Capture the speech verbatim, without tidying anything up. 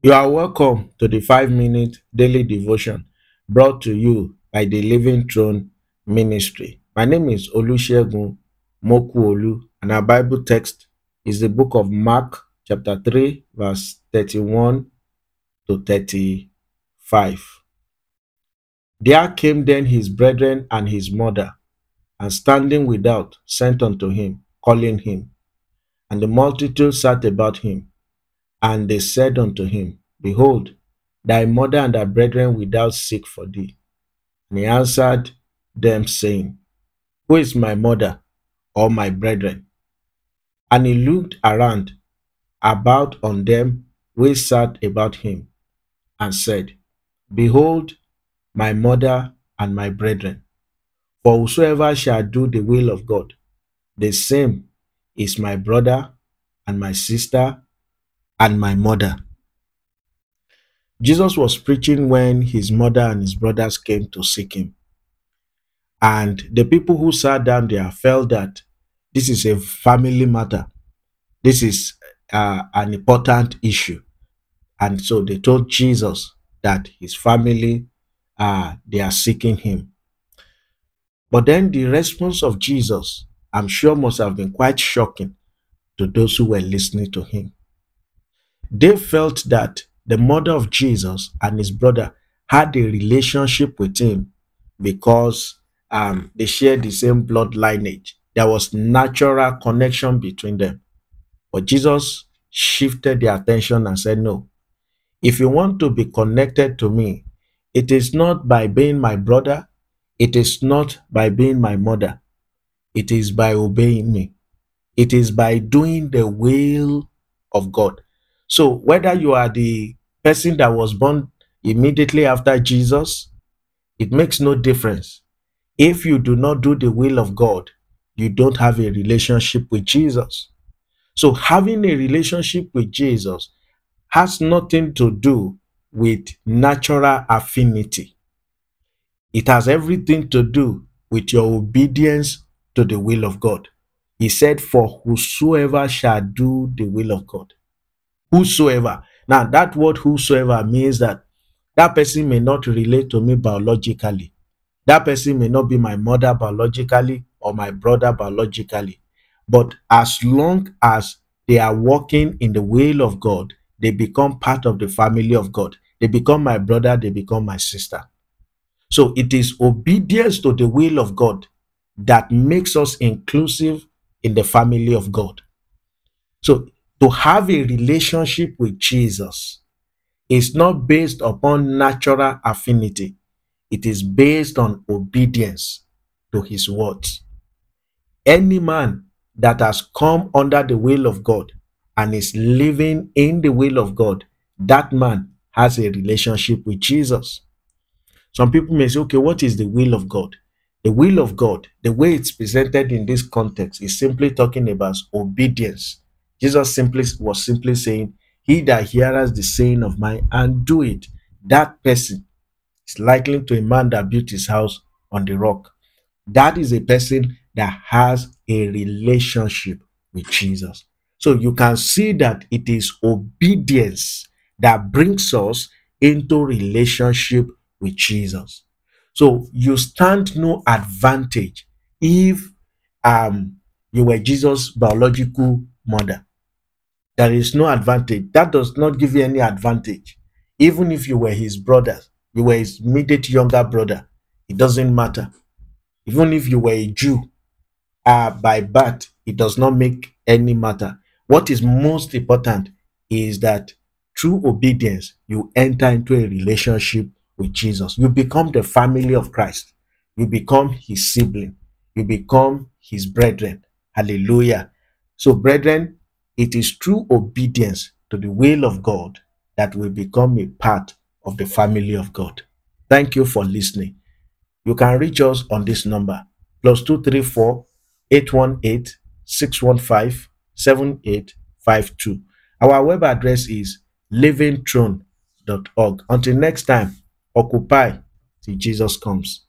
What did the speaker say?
You are welcome to the five minute daily devotion brought to you by the Living Throne Ministry. My name is Olusegun Mokuolu, and our Bible text is the book of Mark, chapter three, verse thirty-one to thirty-five. There came then his brethren and his mother, and standing without, sent unto him, calling him. And the multitude sat about him. And they said unto him, Behold, thy mother and thy brethren without seek for thee. And he answered them, saying, Who is my mother or my brethren? And he looked around about on them which sat about him, and said, Behold, my mother and my brethren. For whosoever shall do the will of God, the same is my brother and my sister and my mother. Jesus was preaching when his mother and his brothers came to seek him. And the people who sat down there felt that this is a family matter. This is uh, an important issue. And so they told Jesus that his family, uh, they are seeking him. But then the response of Jesus, I'm sure, must have been quite shocking to those who were listening to him. They felt that the mother of Jesus and his brother had a relationship with him because um, they shared the same blood lineage. There was natural connection between them. But Jesus shifted their attention and said, No, if you want to be connected to me, it is not by being my brother, it is not by being my mother, it is by obeying me. It is by doing the will of God. So whether you are the person that was born immediately after Jesus, it makes no difference. If you do not do the will of God, you don't have a relationship with Jesus. So having a relationship with Jesus has nothing to do with natural affinity. It has everything to do with your obedience to the will of God. He said, For whosoever shall do the will of God. Whosoever. Now, that word whosoever means that that person may not relate to me biologically. That person may not be my mother biologically or my brother biologically. But as long as they are walking in the will of God, they become part of the family of God. They become my brother, they become my sister. So it is obedience to the will of God that makes us inclusive in the family of God. So to have a relationship with Jesus is not based upon natural affinity. It is based on obedience to his words. Any man that has come under the will of God and is living in the will of God, that man has a relationship with Jesus. Some people may say, okay, what is the will of God? The will of God, the way it's presented in this context, is simply talking about obedience. Jesus simply was simply saying, He that heareth the saying of mine and do it, that person is likened to a man that built his house on the rock. That is a person that has a relationship with Jesus. So you can see that it is obedience that brings us into relationship with Jesus. So you stand no advantage if um, you were Jesus' biological mother. There is no advantage. That does not give you any advantage. Even if you were his brother, you were his immediate younger brother, it doesn't matter. Even if you were a Jew uh, by birth, it does not make any matter. What is most important is that through obedience, you enter into a relationship with Jesus. You become the family of Christ. You become his sibling. You become his brethren. Hallelujah. So, brethren, it is through obedience to the will of God that we become a part of the family of God. Thank you for listening. You can reach us on this number, plus two three four, eight one eight, six one five, seven eight five two. Our web address is living throne dot org. Until next time, occupy till Jesus comes.